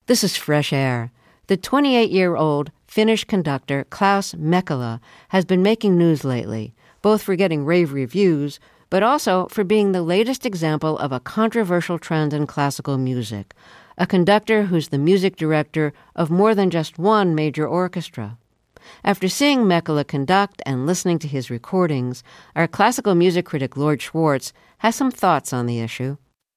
This is Fresh Air. The 28-year-old Finnish conductor Klaus Mekala has been making news lately, both for getting rave reviews, but also for being the latest example of a controversial trend in classical music, a conductor who's the music director of more than just one major orchestra. After seeing Mekala conduct and listening to his recordings, our classical music critic Lord Schwartz has some thoughts on the issue.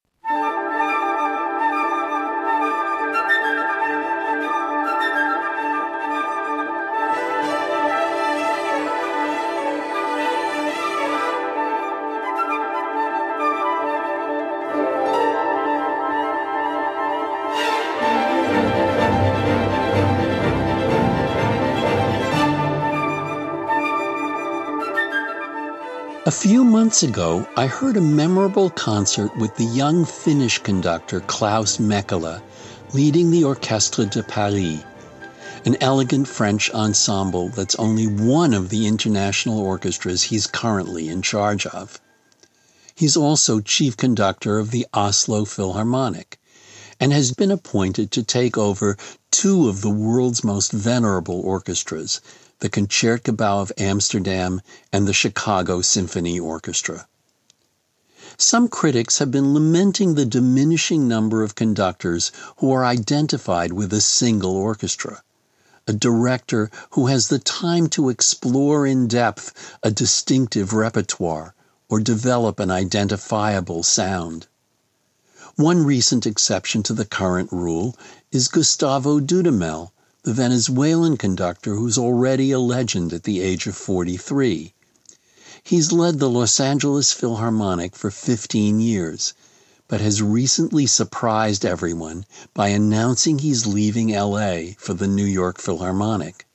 A few months ago, I heard a memorable concert with the young Finnish conductor Klaus Mekala leading the Orchestre de Paris, an elegant French ensemble that's only one of the international orchestras he's currently in charge of. He's also chief conductor of the Oslo Philharmonic and has been appointed to take over two of the world's most venerable orchestras, the Concertgebouw of Amsterdam and the Chicago Symphony Orchestra. Some critics have been lamenting the diminishing number of conductors who are identified with a single orchestra, a director who has the time to explore in depth a distinctive repertoire or develop an identifiable sound. One recent exception to the current rule is Gustavo Dudamel, the Venezuelan conductor who's already a legend at the age of 43. He's led the Los Angeles Philharmonic for 15 years, but has recently surprised everyone by announcing he's leaving LA for the New York Philharmonic.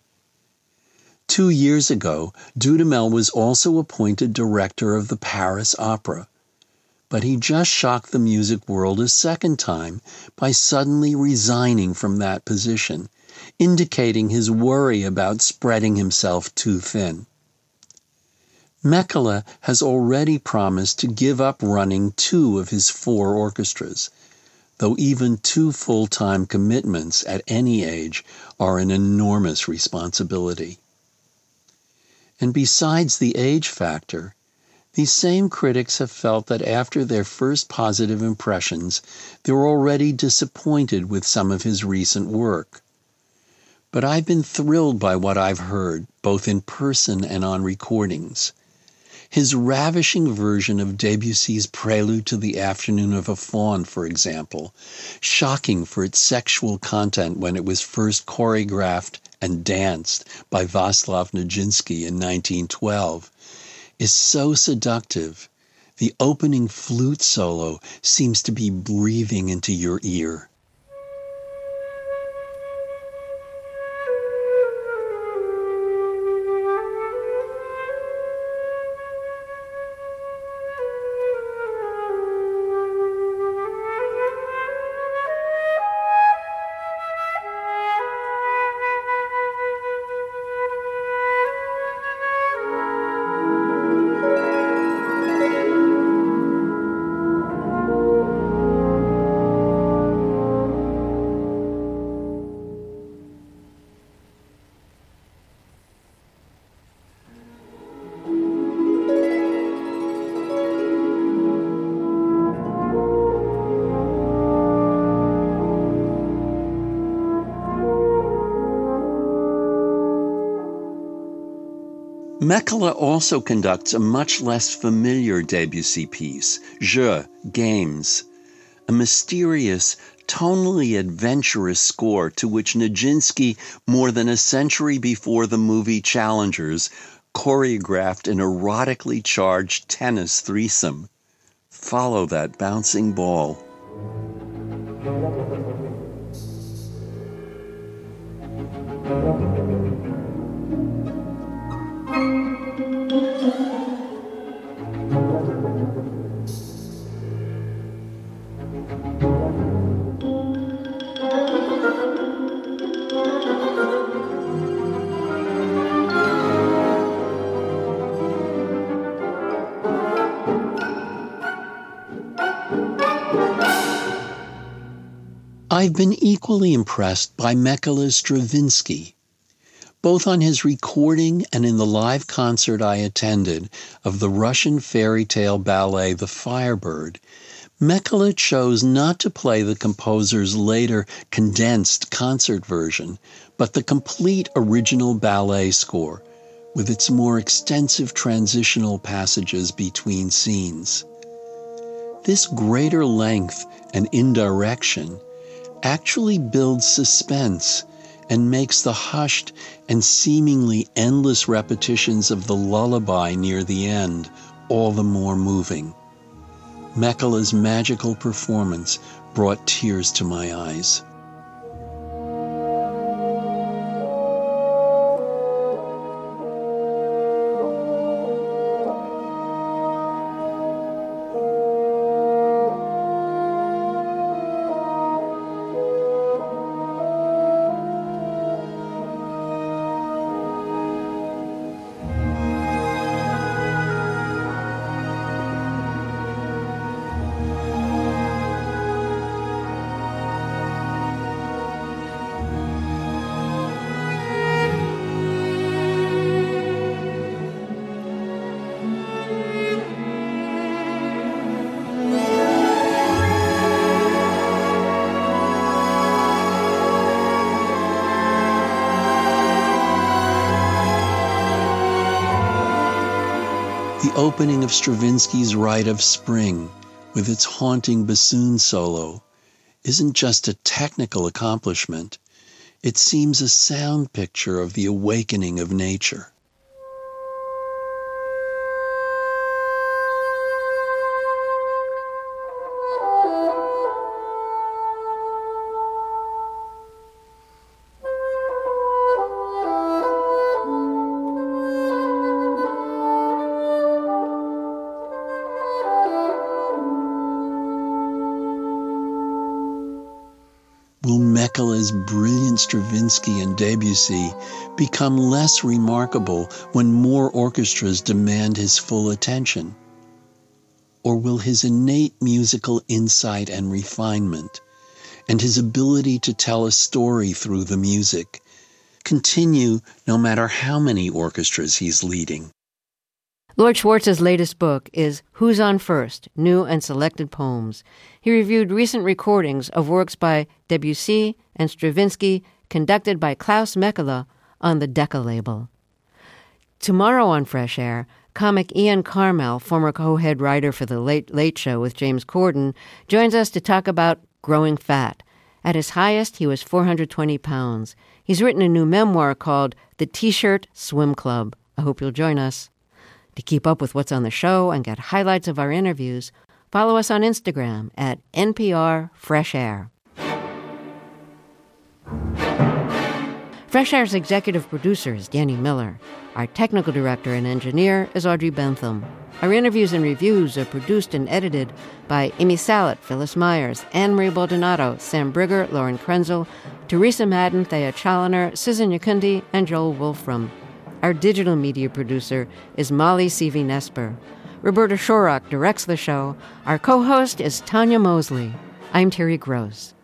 2 years ago, Dudamel was also appointed director of the Paris Opera, but he just shocked the music world a second time by suddenly resigning from that position, indicating his worry about spreading himself too thin. Mekala has already promised to give up running 2 of his 4 orchestras, though even 2 full-time commitments at any age are an enormous responsibility. And besides the age factor, these same critics have felt that after their first positive impressions, they're already disappointed with some of his recent work. But I've been thrilled by what I've heard, both in person and on recordings. His ravishing version of Debussy's Prelude to the Afternoon of a Faun, for example, shocking for its sexual content when it was first choreographed and danced by Václav Nijinsky in 1912, is so seductive. The opening flute solo seems to be breathing into your ear. Mekala also conducts a much less familiar Debussy piece, Jeux, Games, a mysterious, tonally adventurous score to which Nijinsky, more than a century before the movie Challengers, choreographed an erotically charged tennis threesome. Follow that bouncing ball. I've been equally impressed by Mykola Stravinsky. Both on his recording and in the live concert I attended of the Russian fairy tale ballet The Firebird, Mykola chose not to play the composer's later condensed concert version, but the complete original ballet score, with its more extensive transitional passages between scenes. This greater length and indirection actually builds suspense and makes the hushed and seemingly endless repetitions of the lullaby near the end all the more moving. Mykola's magical performance brought tears to my eyes. The opening of Stravinsky's Rite of Spring, with its haunting bassoon solo, isn't just a technical accomplishment. It seems a sound picture of the awakening of nature. Will Mykola's brilliant Stravinsky and Debussy become less remarkable when more orchestras demand his full attention? Or will his innate musical insight and refinement, and his ability to tell a story through the music, continue no matter how many orchestras he's leading? Lord Schwartz's latest book is Who's on First? New and Selected Poems. He reviewed recent recordings of works by Debussy and Stravinsky conducted by Klaus Mykola on the Decca label. Tomorrow on Fresh Air, comic Ian Carmel, former co-head writer for The Late Late Show with James Corden, joins us to talk about growing fat. At his highest, he was 420 pounds. He's written a new memoir called The T-Shirt Swim Club. I hope you'll join us. To keep up with what's on the show and get highlights of our interviews, follow us on Instagram at NPR Fresh Air. Fresh Air's executive producer is Danny Miller. Our technical director and engineer is Audrey Bentham. Our interviews and reviews are produced and edited by Amy Salet, Phyllis Myers, Anne-Marie Baldonado, Sam Brigger, Lauren Krenzel, Teresa Madden, Thea Challoner, Susan Yakundi, and Joel Wolfram. Our digital media producer is Molly Seavey-Nesper. Roberta Shorrock directs the show. Our co-host is Tanya Mosley. I'm Terry Gross.